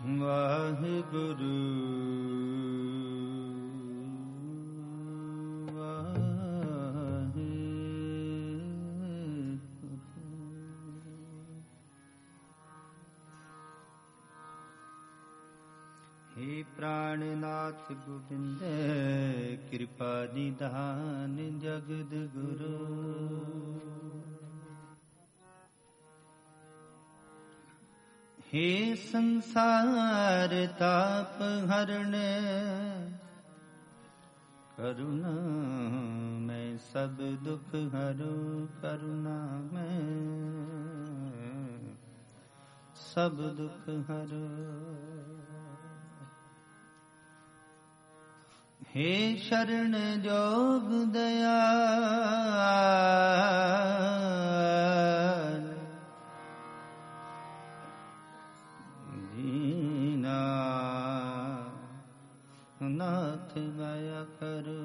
वाहिगुरु हे प्राणनाथ गोविंद कृपा निधान जगद गुरु। हे संसार ताप हरण करुणा मैं सब दुख हरूं, करुणा मैं सब दुख हरूं। हे शरण जोग दयाल दीना नाथ दया करो।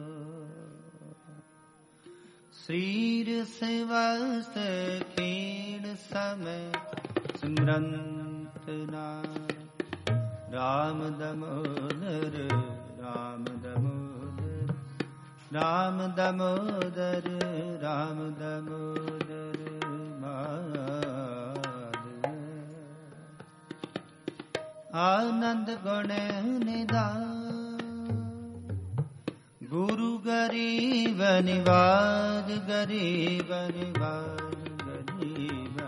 श्रीर सेवास्त खीण समय सिमरंत नाम राम दामोदर राम दामोदर राम दामोदर राम दामोदर माधव। आनंद गुण निधान गुरु गरीब निवाज, गरीब निवाज, गरीब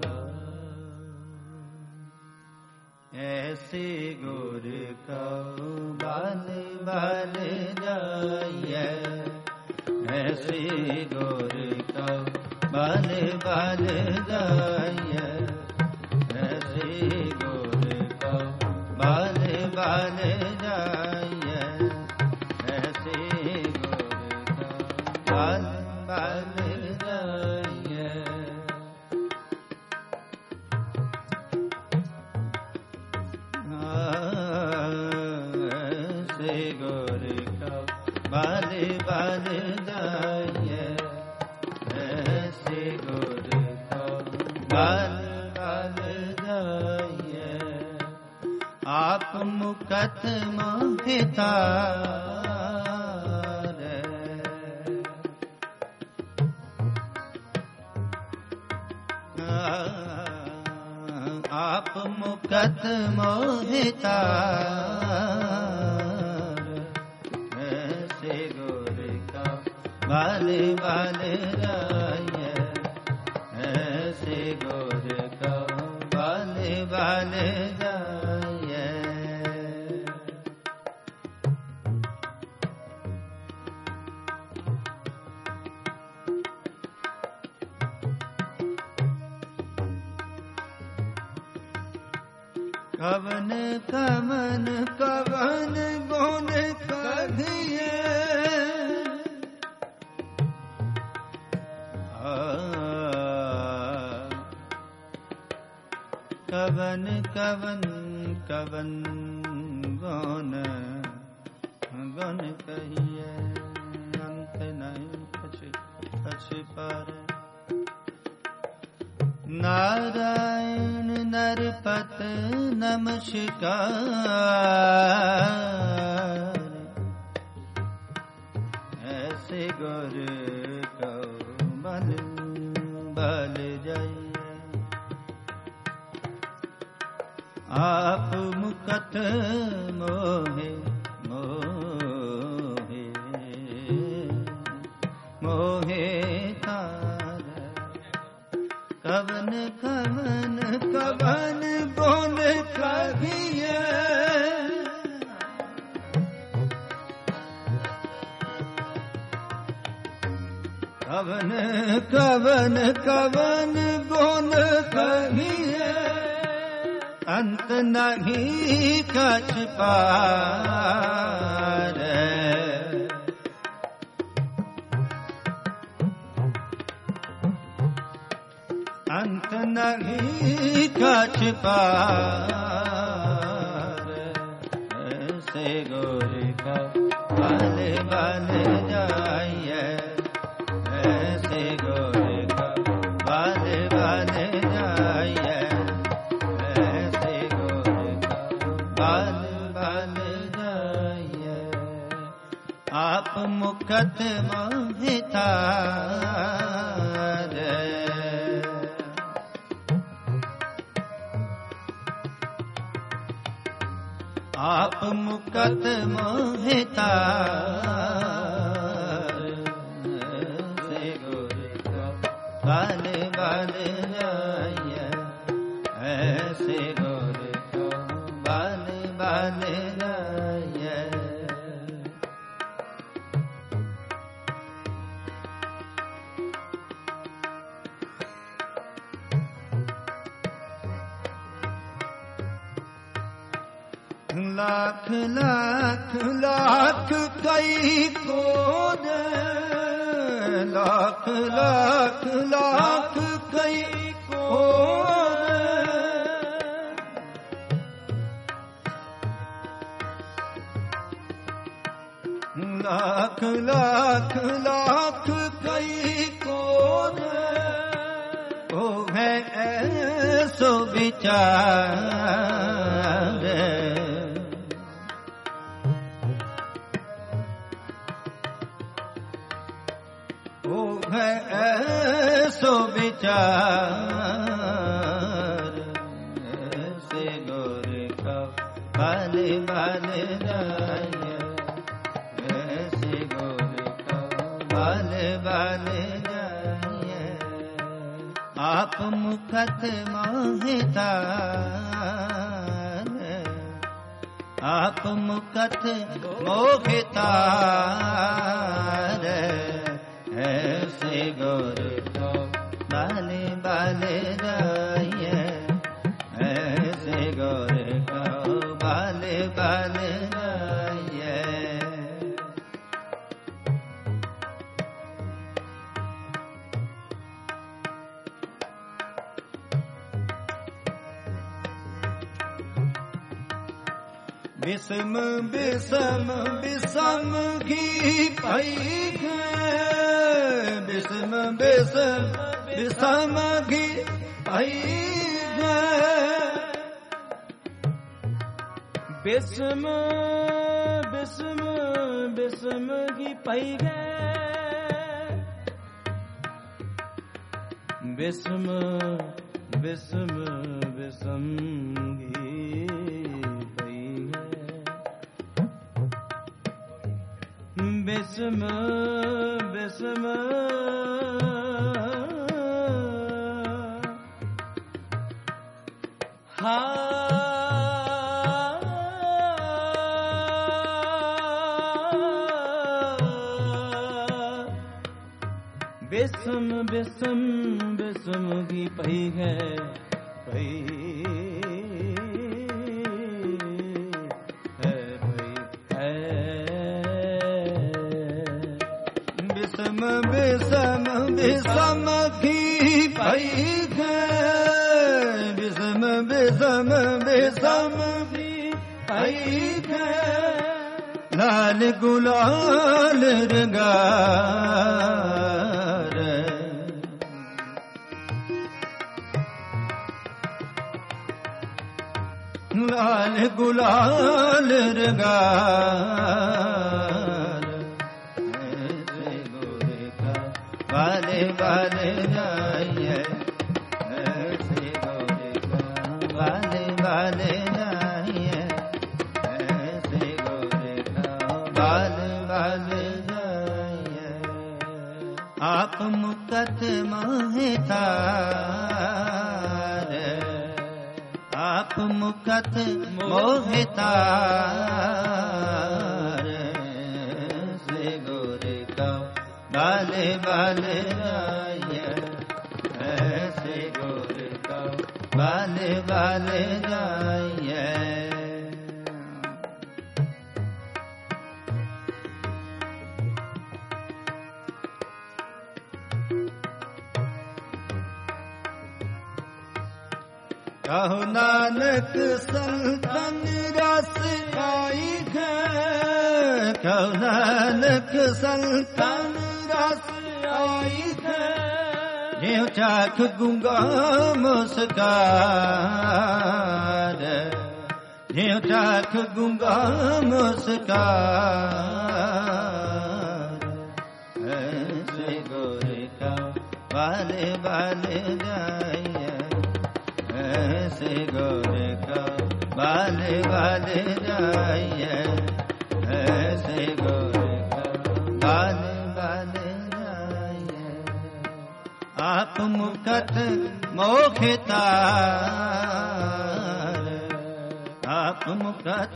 निवाज। ऐसे गुर को बाल बाल जाइए, ऐसे गुर को बाल बाल जाइए, ऐसे गुर को बाल बाल जाइए, ऐसे गुर को बाल बाल जाइए। ऐसे गुर को बाल बाल जाइए, ऐसे गुर को बाल बाल जाइए। आप मुकत मोहितार, आप मुकत मोहितार, ऐसे गुर का बाल बाल जाइए, ऐसे गुर का बाल बाल जाइए। कवन कवन कवन गुण कहिए, कवन कवन कवन गुण गुण कहिए, अंत नहीं कछ पर। नारायण नरपत नमस्कार, ऐसे गुर को बल बल जाइए। आप मुकट मोहे मोहे मोहे तार, कवन कवन कवन गुण कहिए, कवन कवन कवन गुण कहिए, अंत नहीं कछ पार। अंत नहीं कछ पार, ऐसे गुर का बाल बाल जाइए, ऐसे गुर का बाल बाल जाइए, ऐसे गुर का मुखत मोहितार आप मुकत मोहितार से गुरु को बाल बाल जाइए ऐसे गुरु को बाल बाल जाइए लाख लाख लाख कई को दे लाख लाख लाख कई को दे लाख लाख लाख कई को दे ओ है ऐसो विचार ऐसो विचार से गोरे का बाल बाल जाइए ऐसे गोरे का बाल बाल जाइए आप मुखत मोहितार आप मुखत मोहितार ऐसे गोरे को बाल बाल जाइए ऐसे गोरे को बाल बाल जाइए बिसम बिसम बिसम घी पाई बिसम बिसम बिसम घी पाई बिसम बिसम बिसम घी पाई बिसम बिसम बिसम घी बिसम बिसम हा बिसम बिसम बिसम की पई है पई बिसम बिसम की पाई है बिसम बिसम बिसम की पाई है लाल गुलाल रंगार लाल गुलाल रंगार बाले बाले जाइए ऐसे गोरे का बाले बाले जाइए ऐसे गोरे का बाले बाले जाइए आप मुकत मोहितार आप मुकत मोहितार से गोरे का बाले बाले जाइए ऐसे गोरे का बाले बाले जाइए कहो नानक संतन रस आई है कहो नानक संतन रस आई है न्यू चाख गुंगा मुस्कार न्यू चाख गुंगा मुस्कार बाले बाले जाइए ऐसे गोरे का बाले बाले जाइए ऐसे गोरे का बाले बाले जाइए आप मुकत मोहितार आप मुकत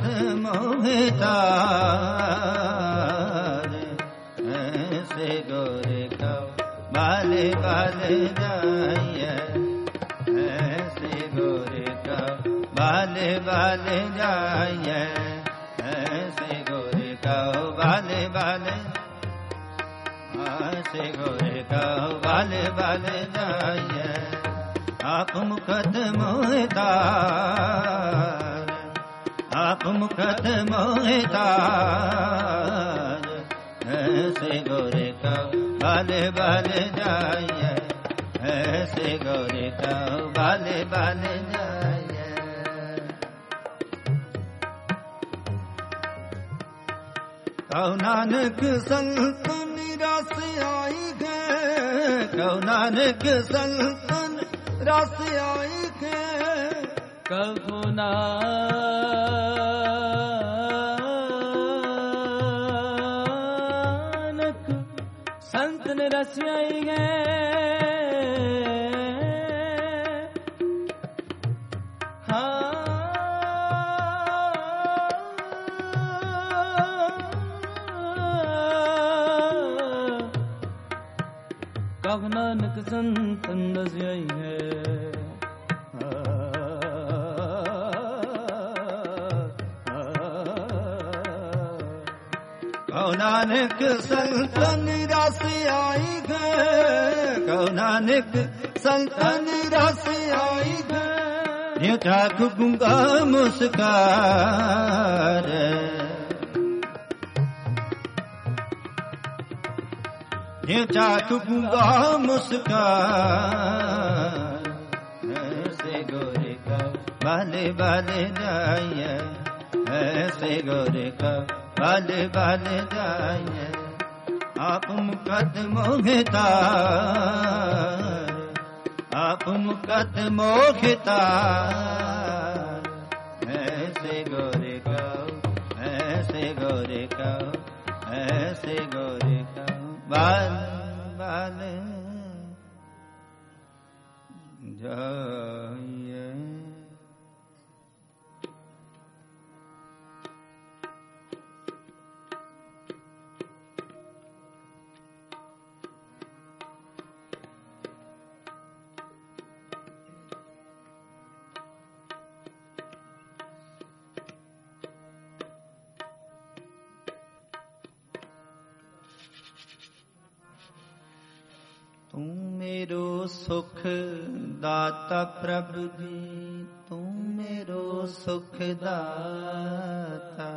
मोहितार ऐसे गोरे का बाले बाले जाइए ऐसे गोरे का बाले बाले जाइए ऐसे गोरे का बाले बाले ऐसे गोरे का बाले बाले जाइए आप मुकत मोहितार आप मुकत मोहितार ऐसे गोरे का बाले बाले जाइए ऐसे गोरे का बाले बाले जाइए कहो नानक संत निराश आई गए कहो नानक संत रस आई के कहो नानक संत ने रस आई गए कहो नानक संत रस आई है कहो नानक संत निराश आई गए कहो नानक संत निराश आई गए ठाक गुंगा मुस्कार ठाक गुंगा मुस्कार ऐसे गोरे का बाले बाले जाइए ऐसे गोरे का बाले बाले जाइए आप मुकत मोहितार आप मुकत मोहितार ऐसे गोरे का ऐसे गोरे का ऐसे गोरे का बाल बाल जाइए तुम मेरो सुख दाता प्रभु जी तुम मेरो सुख दाता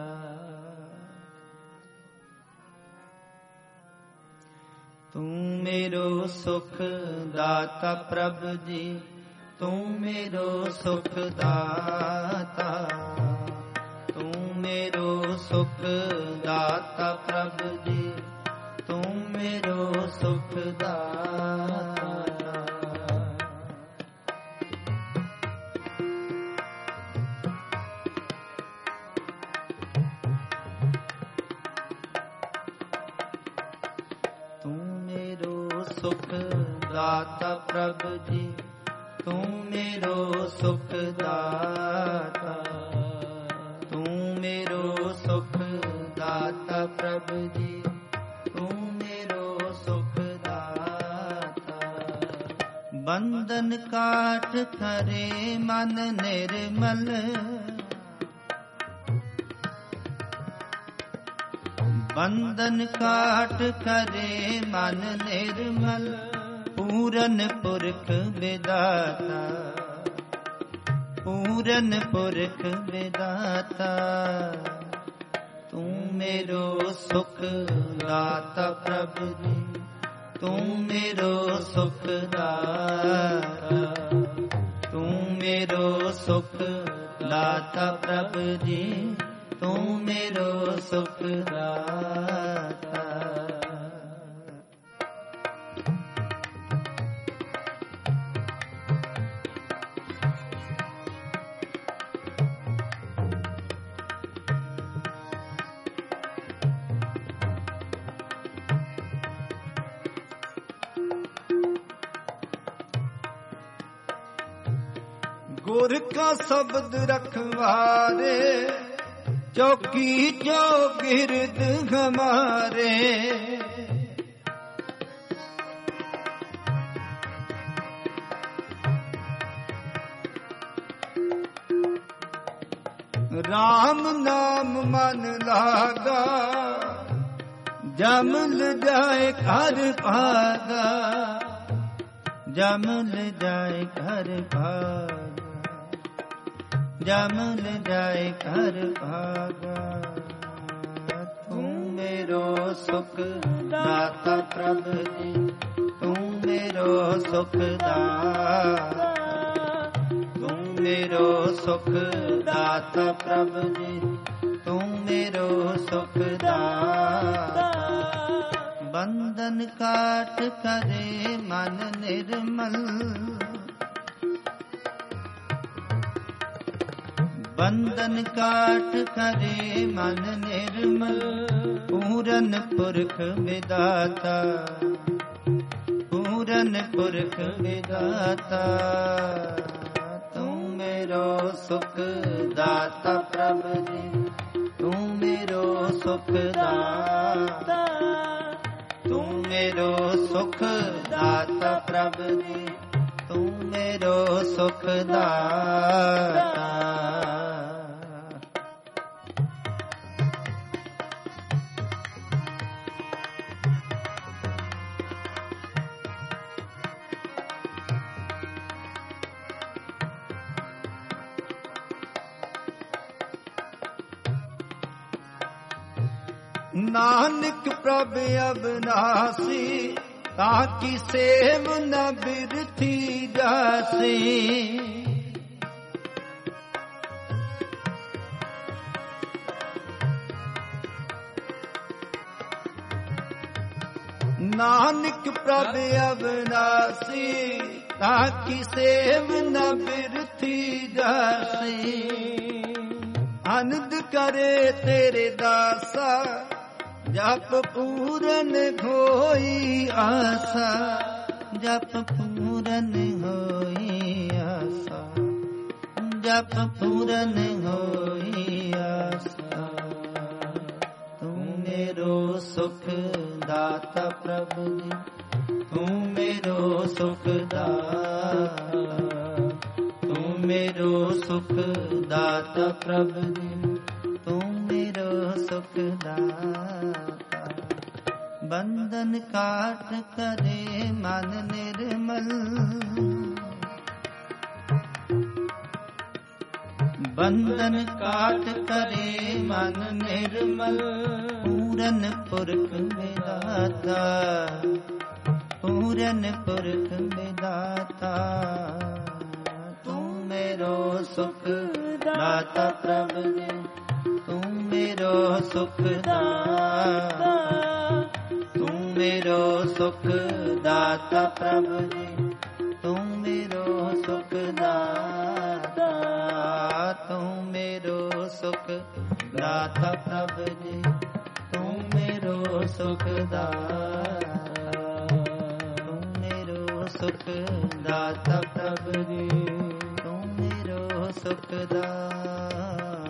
तुम मेरो सुख दाता प्रभु जी तुम मेरो सुख दाता तुम मेरो सुख दाता प्रभु जी तुम मेरो सुख दाता तुम मेरो सुख दाता प्रभु जी तुम मेरो सुख दाता तुम मेरो सुख दाता प्रभु जी बंधन काट करे मन निर्मल बंधन काट करे मन निर्मल पूरन पुरख विदाता पूरन पुरख विदाता तू मेरो सुख दाता प्रभु जी तू मेरो सुख दाता तू मेरो सुख दाता प्रभु जी तू मेरो सुख दाता गुर का शब्द रखवारे, चौकी चौगिर्द हमारे। राम नाम मन लागा, जमल जाए घर भागा, जमल जाए घर भागा, जमल जाए घर भागा। तू मेरो सुख दाता प्रभु जी, तू मेरो सुख दाता, तू मेरो सुख दाता प्रभु जी, तू मेरो सुख दाता। बंधन काट करे मन निर्मल, बंधन काट करे मन निर्मल। पूरन पुरख विदाता, पूरन पुरख विदाता। तू मेरो सुख दाता प्रभु जी, तू मेरो सुख दाता, तू मेरो सुख दाता प्रभु जी, तू मेरो सुख दाता। नानक प्रभ अविनाशी, ताकि सेव न बिरथी जासी। नानक प्रभ अविनाशी, ताकि सेव न बिरथी जासी। आनंद करे तेरे दासा, जप पूरन होई आशा, जप पूरन होई आशा, जप पूरन होई आशा। तू मेरो सुख दाता प्रभु जी, तू मेरो सुख दाता, तू मेरो सुख दाता प्रभु जी, तू मेरो सुख दाता। बंधन काट करे मन निर्मल, बंधन काट करे मन निर्मल। पूरन पुरख विदाता, पूरन पुरख विदाता। तू मेरो सुख दाता प्रभु जी, तू मेरो सुख दाता, तू मेरो सुख दाता प्रभु जी, तू मेरो सुख दाता। तू मेरो सुख दाता प्रभु जी, तू मेरो सुख दाता, तू मेरो सुख दाता प्रभु जी, तू मेरो सुख दाता।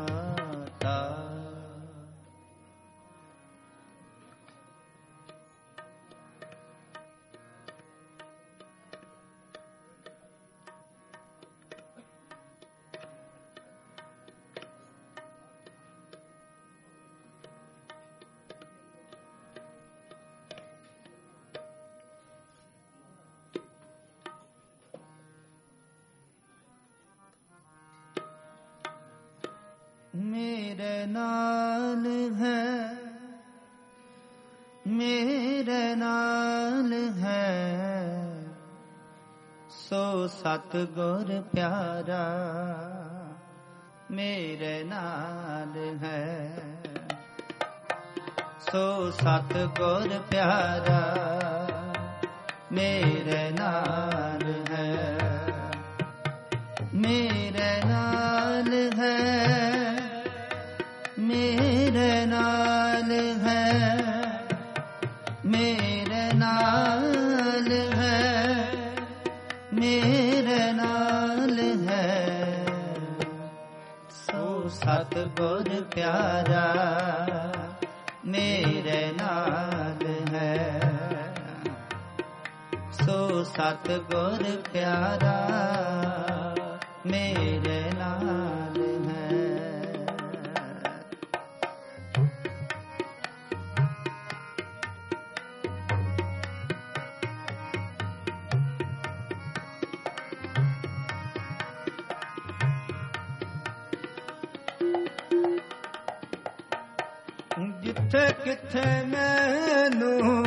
मेरे नाल है, मेरे नाल है, सो सतगुर प्यारा। मेरे नाल है, सो सतगुर प्यारा। मेरे नाल है, मेरे नाल है, मेरे नाल है, मेरे नाल है, मेरे नाल है। ਸਤਿਗੁਰ ਪਿਆਰਾ ਮੇਰੇ ਨਾਲ ਹੈ। ਸੋ ਸਤਿਗੁਰ ਪਿਆਰਾ ਮੇਰੇ ਨਾਲ ਹੈ। ਜਿੱਥੇ ਕਿੱਥੇ ਮੈਨੂੰ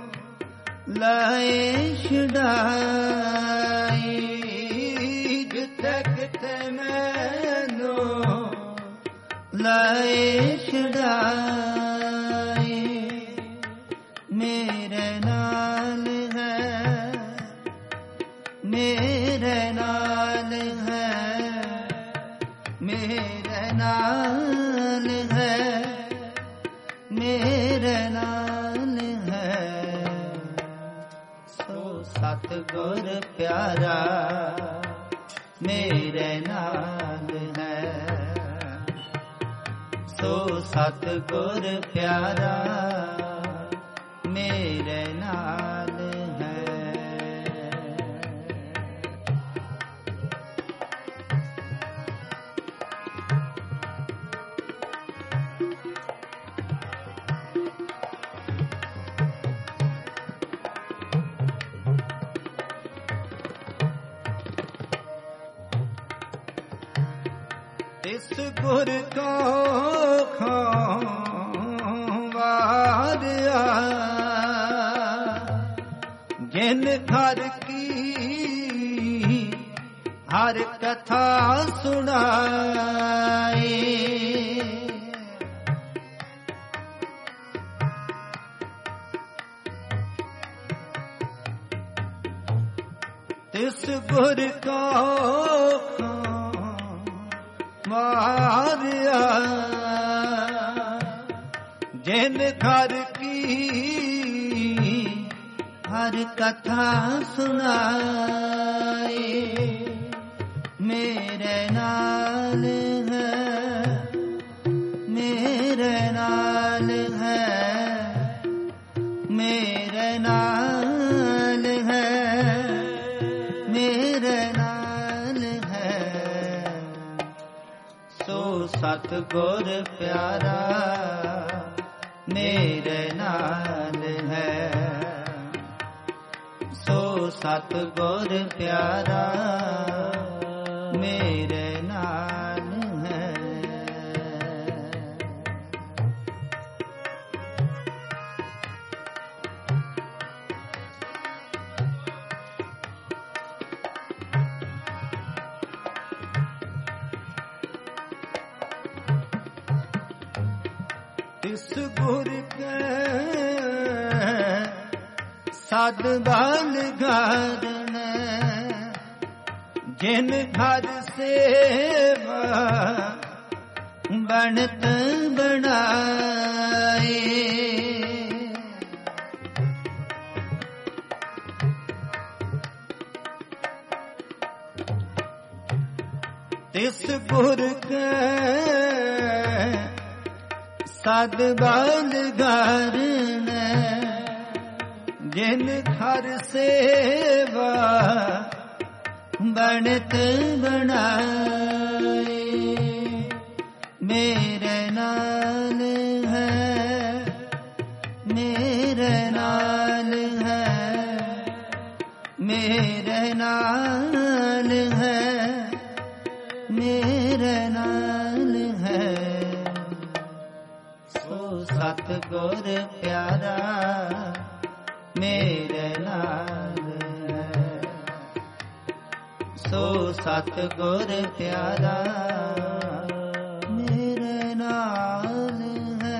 ਲਾਏ ਛੁਡਾਈ, ਜਿੱਥੇ ਕਿੱਥੇ ਮੈਨੂੰ ਲਾਏ ਛੁਡਾਈ, ਮੇਰੇ ਨਾਲ ਹੈ, ਮੇਰੇ ਨਾਲ ਹੈ, ਮੇਰੇ ਨਾਲ ਹੈ, ਮੇਰੇ ਨਾਲ ਹੈ। ਸੋ ਸਤਿਗੁਰ ਪਿਆਰਾ ਮੇਰੇ ਨਾਲ ਹੈ। ਸੋ ਸਤਿਗੁਰ ਪਿਆਰਾ ਮੇਰੇ ਨਾਲ ਹੈ। ਇਸ ਗੁਰ ਕੋ ਖਵਾਰਿਆ, ਜਿਨ ਹਰ ਕੀ ਹਰ ਕਥਾ ਸੁਣਾਈ। ਤਿਸ ਗੁਰ ਕੋ ਮਾਰਿਆ, ਜਿਨ ਹਰ ਕੀ ਹਰ ਕਥਾ ਸੁਣਾਈ। ਮੇਰੇ ਨਾਲ ਹੈ, ਮੇਰੇ ਨਾਲ ਹੈ, ਮੇਰੇ ਨਾਲ ਹੈ, ਮੇਰੇ ਨਾਲ ਹੈ। ਸੋ ਸਤਿਗੁਰ ਪਿਆਰਾ ਮੇਰੇ ਨਾਲ ਹੈ। ਸੋ ਸਤਿਗੁਰ ਪਿਆਰਾ ਮੇਰੇ ਨਾਲ ਹੈ। ਇਸ ਗੁਰ ਕੇ ਸਦ ਬਲ ਘਰ ਨੇ, ਜਿਨ ਘਰ ਸੇਵਾ ਬਣਤ ਬਣਾਈ। ਤਿਸ ਗੁਰ ਕੇ ਸਦ ਬਲ ਘਰ ਨੇ, ਜਿਨ ਘਰ ਸੇਵਾ ਬਣਤ ਬਣਾਈ। ਮੇਰੇ ਨਾਲ ਹੈ, ਮੇਰੇ ਨਾਲ ਹੈ, ਮੇਰੇ ਨਾਲ ਹੈ, ਮੇਰੇ ਨਾਲ ਹੈ। ਸੋ ਸਤਿਗੁਰ ਪਿਆਰਾ ਮੇਰੇ ਨਾਲ ਹੈ। ਸੋ ਸਤਿਗੁਰ ਪਿਆਰਾ ਮੇਰੇ ਨਾਲ ਹੈ।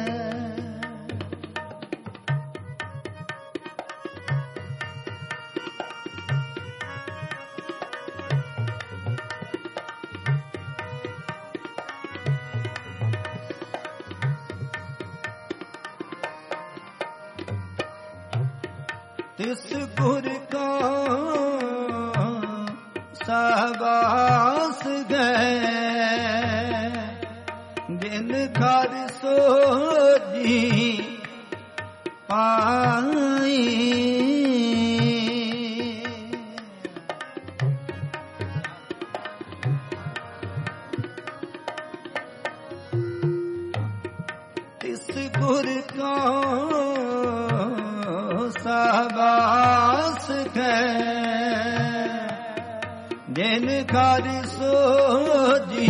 ਤਿਸ ਗੁਰ ਕੋ ਸਹਵਾਸ ਗਏ, जिन घर सोजी पाई तिस गुर को शाबाश है जिन घर सोजी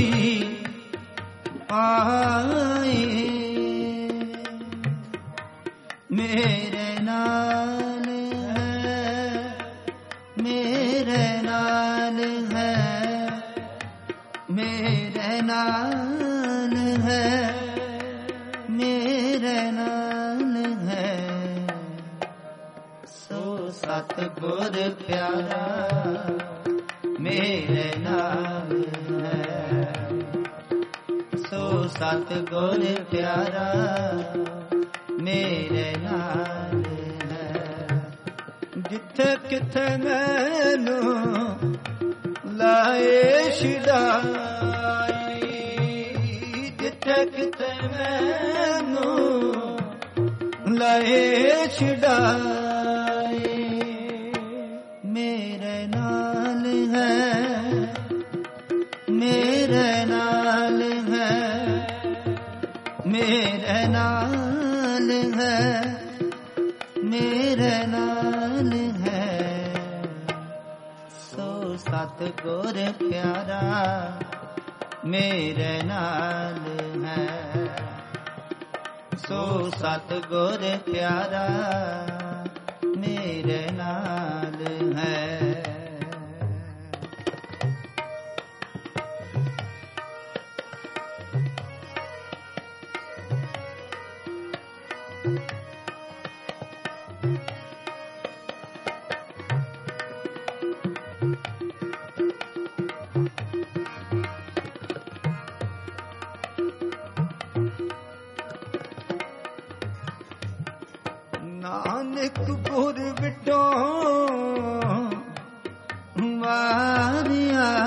पाई मेरे नाल है मेरे नाल है मेरे नाल है मेरे नाल है सो सतगुर प्यारा मेरे नाल है सो सतगुर प्यारा मेरे नाल है जिथे किथे मैनू लाए छुड़ाई जिथे किथे मैनू लाए छुड़ाई मेरे नाल है मेरे नाल है मेरे नाल है मेरे नाल है सो सतगुर प्यारा मेरे नाल है सो सतगुर प्यारा मेरे नाल है नानक गुर विटो वारिया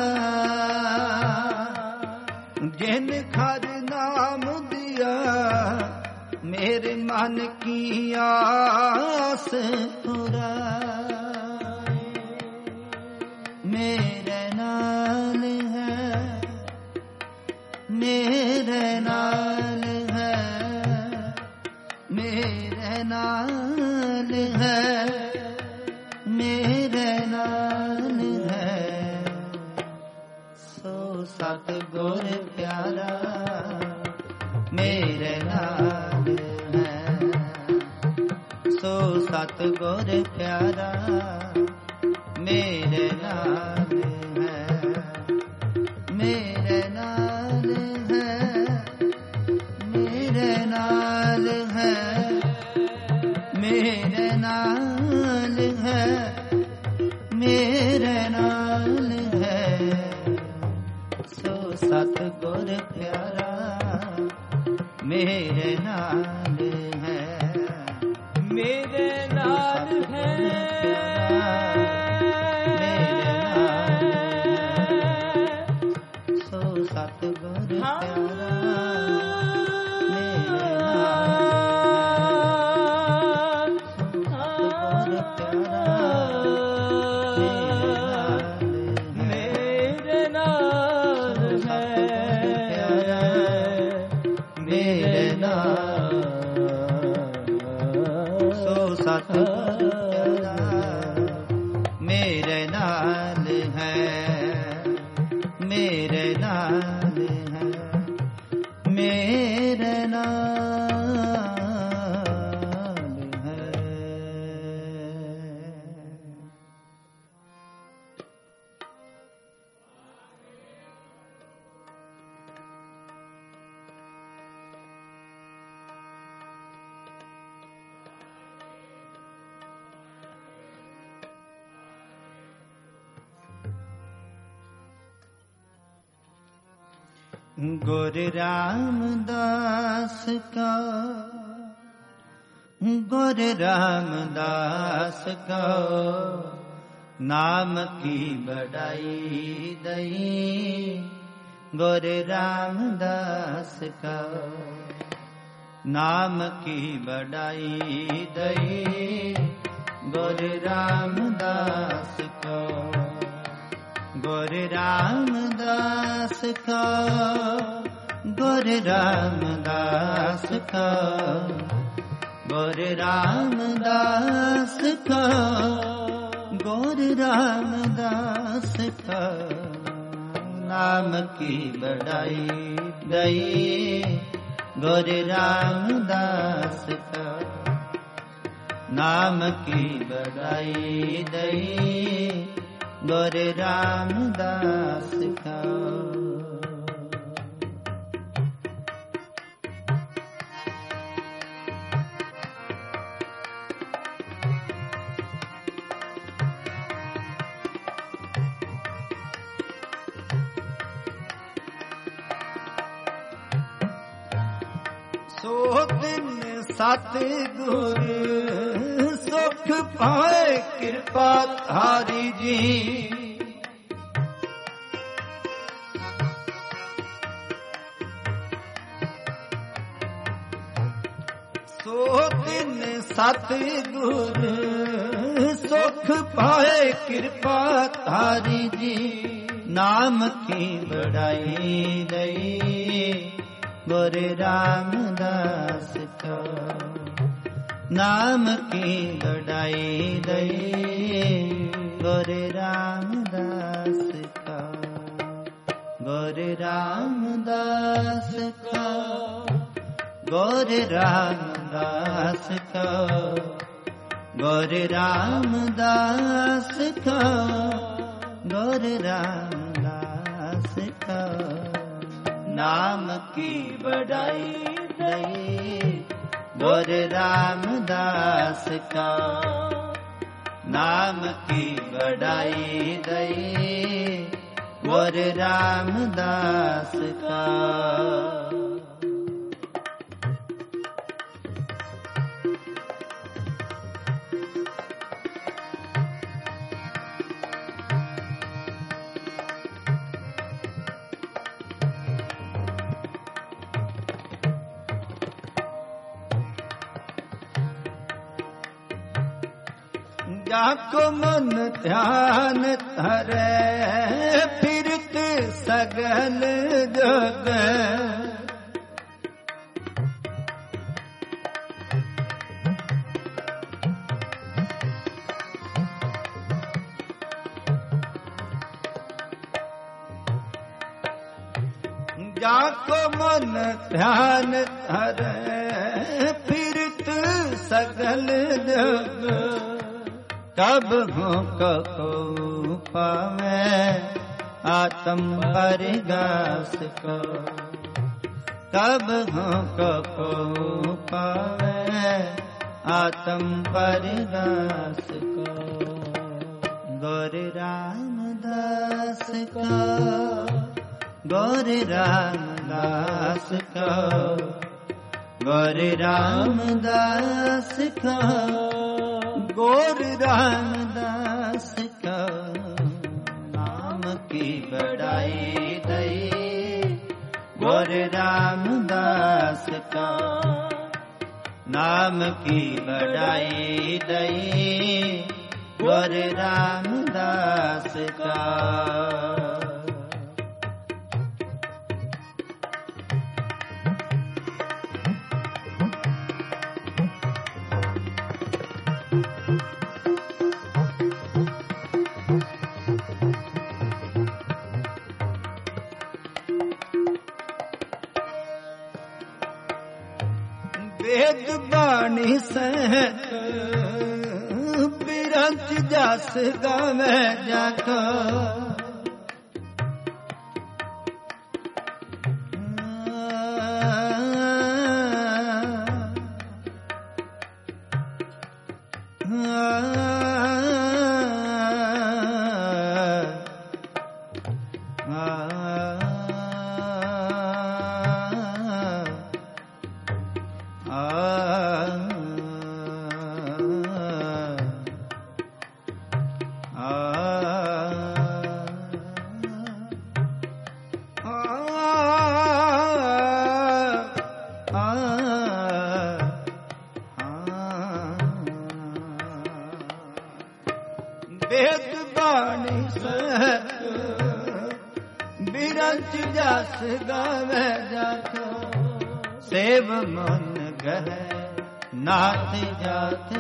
जिन घर नाम दिया मेरे मन की आस पुराए मेरे नाल है मेरे नाल है मेरे नाल है मेरे नाल है सो सतगुर प्यारा मेरे नाल है सो सतगुर प्यारा मेरे नाल है मेरे नाल है मेरे नाल है मेरे नाल है मेरे नाल है सो सतगुर प्यारा मेरे नाल है मेरे नाल है मेरे नाल है सो सतगुर प्यारा मेरे नाल सतगुर प्यारा मेरे नाल है मेरे नाल सो सतगुर प्यारा मेरे नाल है मेरे नाल है मेरे नाल है गुरु रामदास का गुरु रामदास का नाम की बड़ाई दई गुरु रामदास का। नाम की बड़ाई दई गुरु रामदास का। गुरु रामदास का, गुरु रामदास का, गुरु रामदास का, गुरु रामदास का। नाम की बड़ाई दई गुरु रामदास का। नाम की बड़ाई दई गुरु रामदास का। सो दिन सतगुर सुख पाए कृपा थारी जी। सो दिन सतगुर सुख पाए कृपा थारी जी। नाम की बड़ाई दई गुरु रामदास का। नाम की बड़ाई दई गुरु रामदास का। गुरु रामदास का, गुरु रामदास का, गुरु रामदास का, गुरु रामदास का। नाम की बड़ाई दई गुरु रामदास का। नाम की बड़ाई दई गुरु रामदास का। जाको मन ध्यान धरे फिरत सगल जग। जाको मन ध्यान धरे फिरत सगल जग। कब हो कको पावे आत्म परिगास को। कब हो कको पावे आत्म परिगास को। गुरु रामदास का, गुरु रामदास का, गुरु रामदास का, गुरु रामदास का। नाम की बड़ाई दई गुरु रामदास का। नाम की बड़ाई दई गुरु रामदास का। वेद बाणी सहत बिरंच जस गावे जाको। कंच जस गावे जातो, सेव मन गह नाथ जात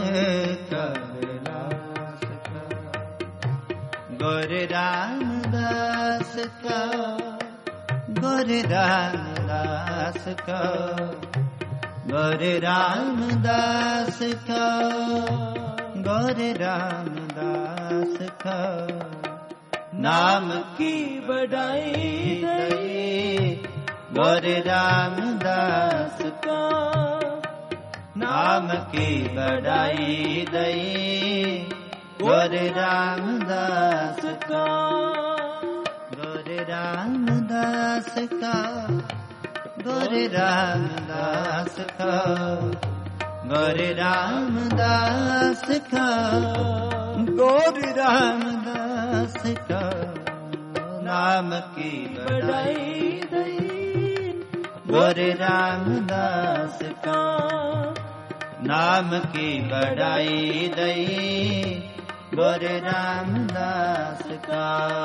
कबीलास का। गुरु रामदास का, गुरु रामदास का, गुरु रामदास का, गुरु रामदास का। नाम की बढ़ाई दई गुरु रामदास का, नाम की बढ़ाई दई गुरु रामदास का। गुरु रामदास का, गुरु रामदास का, गुरु रामदास का, गुरु रामदास का। नाम की बढ़ाई दई गुरु रामदास का, नाम की बढ़ाई दई गुरु रामदास का।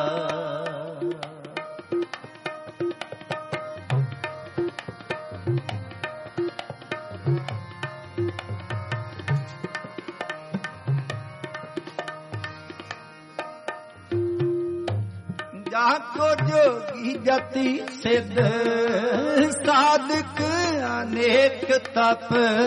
जाको जोगी जति सिद्ध साधक अनेक तप,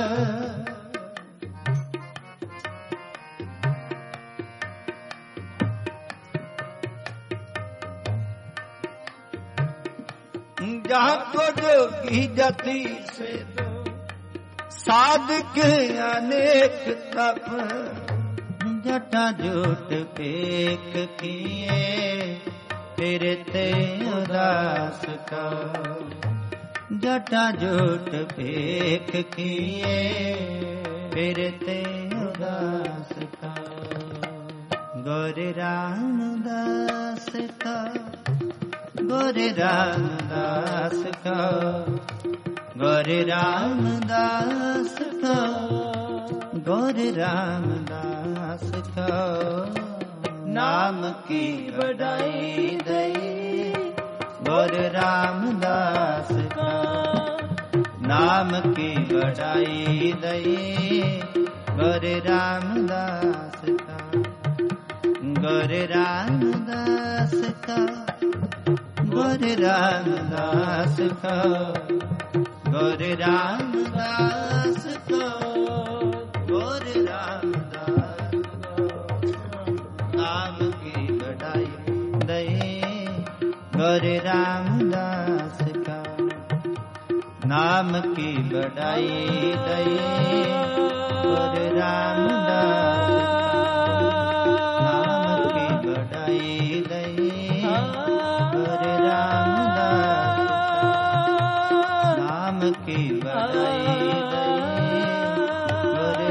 जाको जोगी जति सिद्ध साधक अनेक तप। जटा जोट पेक किए फिरते उदास का, जटा जोट फेंक किए फिरते उदास का। गुरु रामदास का, गुरु रामदास का, गुरु रामदास का, गुरु रामदास का। नाम की बढ़ाई दई गुरु रामदास का, नाम की बढ़ाई दई गुरु रामदास का। गुरु रामदास का, गुरु रामदास का, गुरु रामदास का, गुरु रामदास नाम की बढ़ाई दई गुरु रामदास का, नाम की बढ़ाई दई गुरु रामदास का। नाम की बढ़ाई दई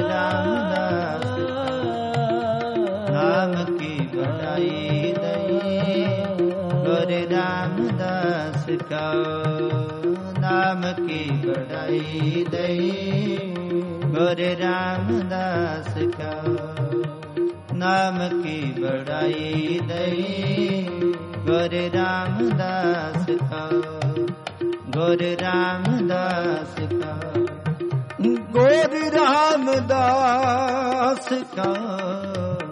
नाम की बढ़ाई दई गुरु रामदास का। नाम की बढ़ाई दई गुरु रामदास का, नाम की बढ़ाई दई गुरु रामदास का, गुरु रामदास का, गुरु रामदास का,